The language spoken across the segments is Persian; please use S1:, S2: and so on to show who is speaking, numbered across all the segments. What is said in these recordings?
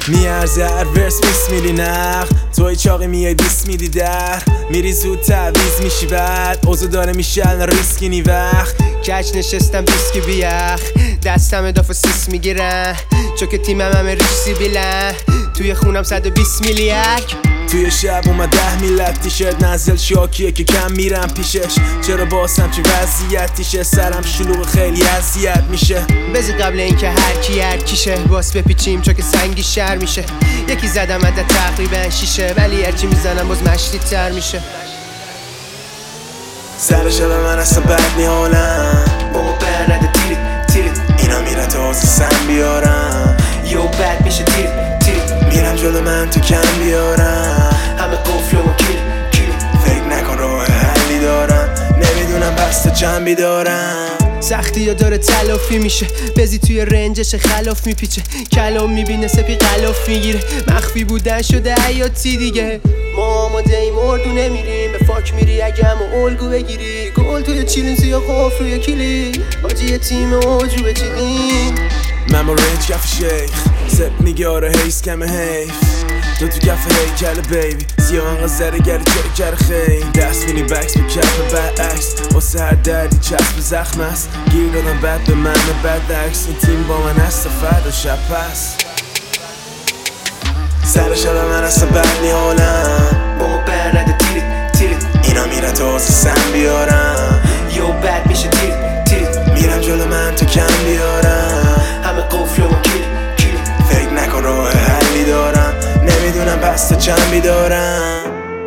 S1: میارزه هر ورس 20 میلی نخ توی چاقی میای 20 میلی در میری زود تعویز میشی بعد اوزو داره میشه الان ریسکی نی وقت
S2: کج نشستم بیسکی بیخ دستم اداف سیس میگیرن چون که تیمم همه ریشی بیلن توی خونم 120 میلیک
S1: توی شب اومد 10 میلت تیشرت نزل شاکیه که کم میرم پیشش چرا باسم چه وضعیتیشه سرم شلوغ خیلی اذیت میشه
S2: بذار قبل اینکه هر کیشه باس بپیچیم چون که سنگی شر میشه یکی زدم عدد تقریبا شیشه ولی هرچی میزنم باز مشتی تر میشه
S1: سر شب من اصلا بد نیالم
S2: بابا بر نده تیرت
S1: اینا میرن تا حوض سم بیارم
S2: یو بد میشه تیرت
S1: میرم جلو من تو کم بیارم
S2: همه قفل و کلی
S1: فکر نکن راه حلی دارم نمیدونم بسته جنبی دارم
S2: سختی یا داره تلافی میشه بزی توی رنجش خلاف میپیچه کلام میبینه سپی غلاف میگیره مخفی بودن شده حیاتی دیگه ما آماده ای مردو نمیریم به فاک میری اگه همه الگو بگیری گل توی چیلینزی یا قفل روی کلی آجی تیم اوجو بچیدیم
S1: من با رنج کف شیخ سپ میگه آره حیث کمه حیف تو کف هیکل بیبی سیاه انقدر زره گره چرا خیلی دست مینی بکس به کف برعکس واسه هر دردی چسب زخم است گیر دادم بد به من بد عکس این تیم با من هست فردا شب پس سر شب من اصلا بد نیالم
S2: بابا بر نده تیرت
S1: اینا میرن تا حوض سم بیارم
S2: یو بد میشه تیرت
S1: میرم جلو من تو کم بیارم
S2: همه قفل و کلی
S1: فکر نکن راه حلی دارم نمیدونم بسته چنبی دارم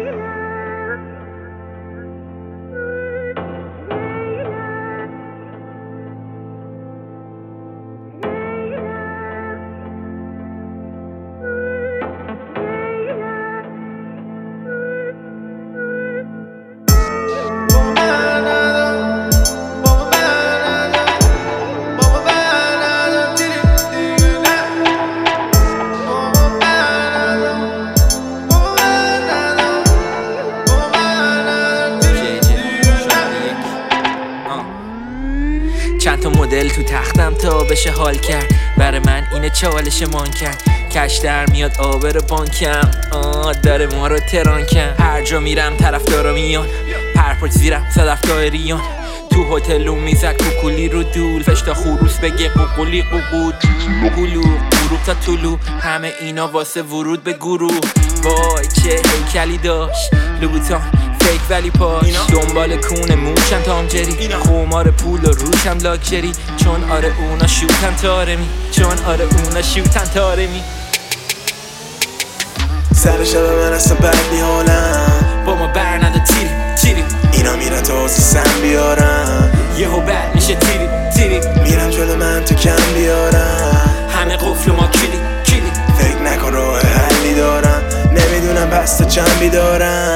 S3: چند تا مدل تو تختم تا بشه حال کرد برای من اینه چالش مان کرد کش در میاد آبر بانکم داره ما رو تران کرد هر جا میرم طرفدارا میان پرپاچ زیرم صدف ریان تو هتلو میزد کوکولی رو دول فشتا خروس بگه قوقولی قوقود گلو غروب تا طلوع همه اینا واسه ورود به گروه وای چه هیکلی داشت لوبوتان فیک ولی پاش دنبال کونه موشم تامجری خمار پول و روشم لاکچری چون آره اونا شوتن تارمی
S1: سر شب من اصلا بد نیالم
S3: با ما بر نده تیری
S1: اینا میرن تا حوض سم بیارم
S3: یهو بد میشه تیری
S1: میرم جلو من تو کم بیارم
S3: همه قفل ما کلی
S1: فکر نکن راه حلی دارم نمیدونم بسته چنبی دارم